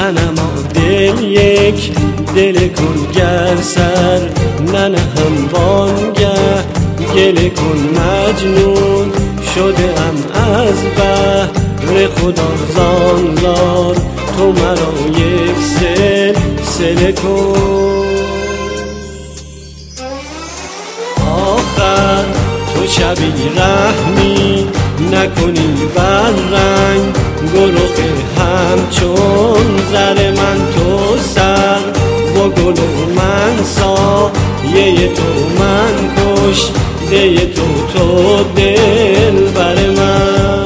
صنما دل یک دل کن گر سر ننهم بانگه گله کن مجنون شده ام از بهر خدا زانگار تو مرا یک سلسله کن. آخر تو شبی رحمی نکنی بر رنگ گلوخ همچون زر من تو سر با گل و من سایه تو من کش ده تو دل بر من.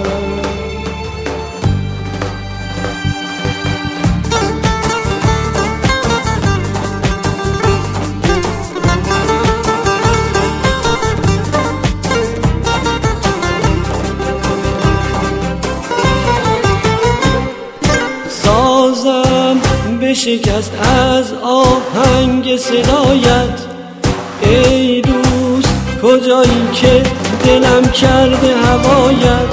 سازم بشکست از آهنگ صدایت ای دوست کجایی که دلم کرده هوایت.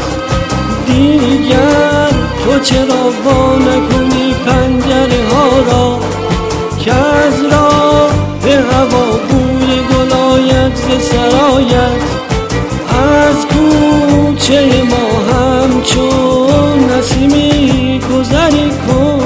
دیگر تو چرا وا نکنی پنجره ها را که از راه هوا بوی گلایت ز سرایت. از کوچه ما همچون نسیمی گذری کن.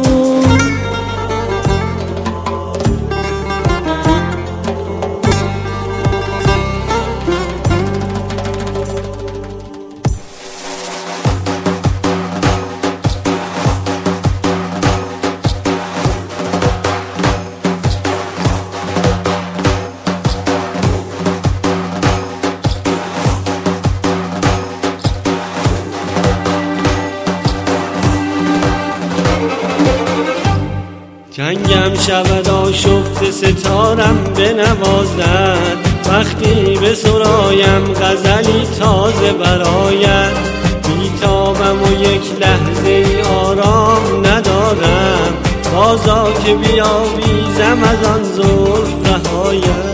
جنگم شود آشفته ستارم بنوازد وقتی به سرایم غزلی تازه برآید. بیتابم و یک لحظه ای آرام ندارم بازا که بیاویزم از آن زلف رهایت.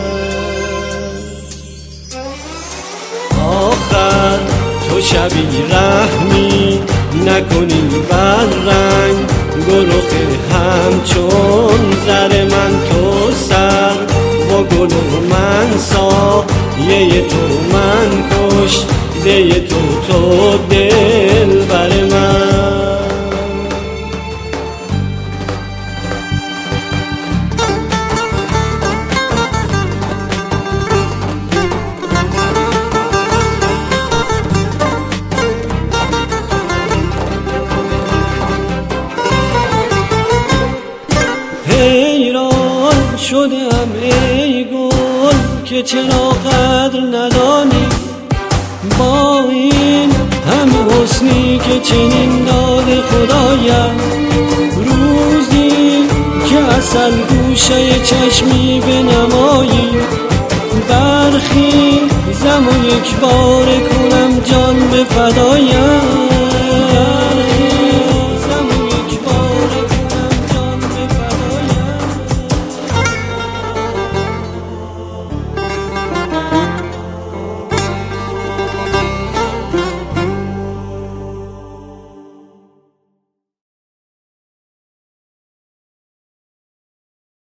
آخر تو شبی رحمی نکنی بر رنگ گلوخ همچون زر من تو سر با گل و من سایه تو من کش ده تو دل بر من. حیران شدم ای گل که چرا قدر ندانی با این همه حسنی که چنین داده خدایم. روزی که اصل گوشه چشمی بنمایی برخیزم و یک بار کنم جان به فدایم.